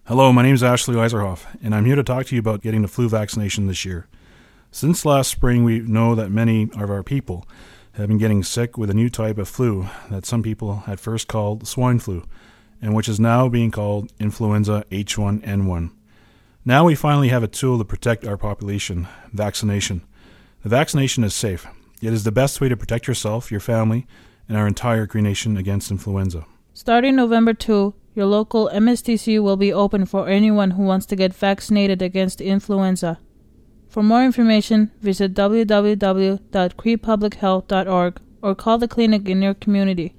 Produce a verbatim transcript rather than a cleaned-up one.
Hello, my name is Ashley Eiserhoff, and I'm here to talk to you about getting the flu vaccination this year. Since last spring, we know that many of our people have been getting sick with a new type of flu that some people had first called swine flu, and which is now being called influenza H one N one. Now we finally have a tool to protect our population, vaccination. The vaccination is safe. It is the best way to protect yourself, your family, and our entire Cree Nation against influenza. Starting November second, your local M S T C will be open for anyone who wants to get vaccinated against influenza. For more information, visit w w w dot cree public health dot org or call the clinic in your community.